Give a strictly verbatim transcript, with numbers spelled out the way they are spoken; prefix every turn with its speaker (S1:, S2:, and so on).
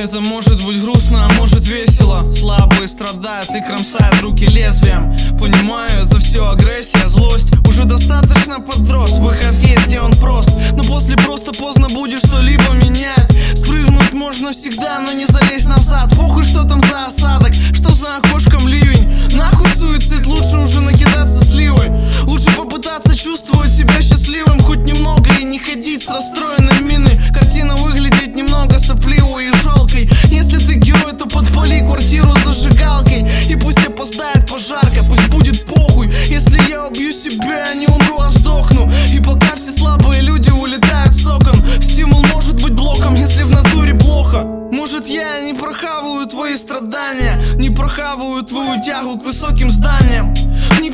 S1: Это может быть грустно, а может весело. Слабые страдают и кромсают руки лезвием. Понимаю, это все агрессия, злость. Уже достаточно подрос, выход есть и он прост. Но после просто поздно будет что-либо менять. Спрыгнуть можно всегда, но не залезть назад. Похуй, что там за осадок, что за окошком ливень. Нахуй суицид, лучше уже накидаться сливой. Лучше попытаться чувствовать себя счастливым хоть немного и не ходить с расстроенной миной. Картина выглядит немного сопливой и жалкой. Если ты герой, то подпали квартиру зажигалкой. И пусть опоздает пожарка, пусть будет похуй. Если я убью себя, я не умру, а сдохну. И пока все слабые люди улетают с окон, стимул может быть блоком, если в натуре плохо. Может, я не прохаваю твои страдания, не прохаваю твою тягу к высоким зданиям, не